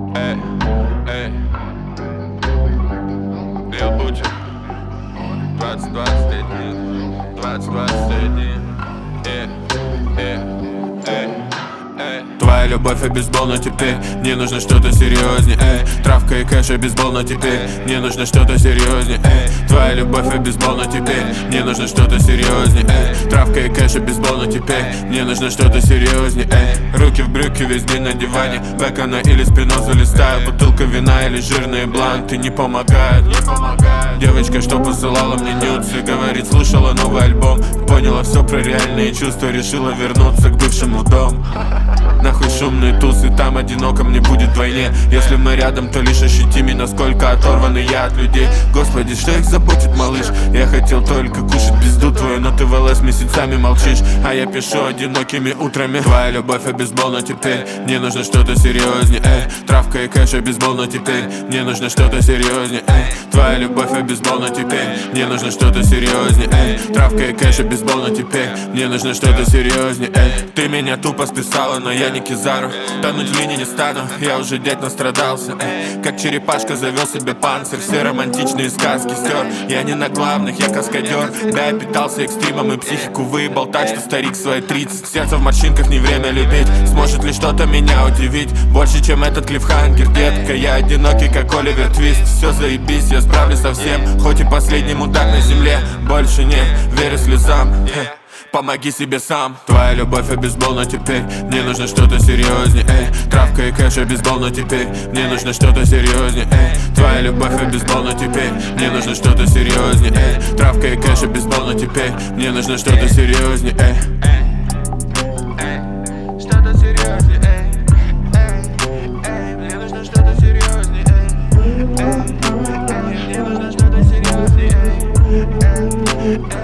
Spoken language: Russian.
Эй, эй, Лил Буча, 2021, 2021, Твоя любовь и бейсбол, но теперь мне нужно что-то серьезнее, Травка и кэш и бейсбол, но теперь мне нужно что-то серьезнее, Твоя любовь и бейсбол, но теперь мне нужно что-то серьезнее, Травка и кэш и бейсбол, но теперь мне нужно что-то серьезнее, Руки в брюки весь день на диване, бэкона или спинозу листаю, бутылка вина или жирные бланты не помогают. Девочка, что посылала мне нюцы, говорит, слушала новый альбом, поняла все про реальные чувства, решила вернуться к бывшему дому. Нахуй шумные тусы, там одиноко мне будет вдвойне. Если мы рядом, то лишь ощутими, насколько оторванный я от людей. Господи, что их заботит, малыш? Я хотел только кушать пизду твою, но ты в ЛС месяцами молчишь, а я пишу одинокими утрами. Твоя любовь и бейсбол, но теперь мне нужно что-то серьезнее, Травка и кэш и бейсбол, но теперь мне нужно что-то серьезнее, Твоя любовь и бейсбол, но теперь мне нужно что-то серьезнее, Травка и кэш и бейсбол, но теперь мне нужно что-то серьезнее, Ты меня тупо списала, но я не Кизару. Тонуть в линии не стану, я уже дядь настрадался, Как черепашка завел себе панцирь, все романтичные сказки стер. Я не на главных, я каскадер. Да, я питался экстримом и психику выебал так, что старик свои 30. Сердце в морщинках, не время любить. Сможет ли что-то меня удивить? Больше, чем этот клиффхангер, детка. Я одинокий, как Оливер Твист. Все заебись, я справлюсь со всем, хоть и последний мудак на земле. Больше не верю слезам, помоги себе сам. Твоя любовь и бейсбол, но теперь мне нужно что-то серьезнее, Травка и кэш и бейсбол, но теперь мне нужно что-то серьезнее, Твоя любовь и бейсбол, но теперь мне нужно что-то серьезнее, Травка и кэш и бейсбол, но теперь мне нужно что-то серьезнее, Что-то серьезнее, мне нужно что-то серьезнее, мне нужно что-то серьезнее,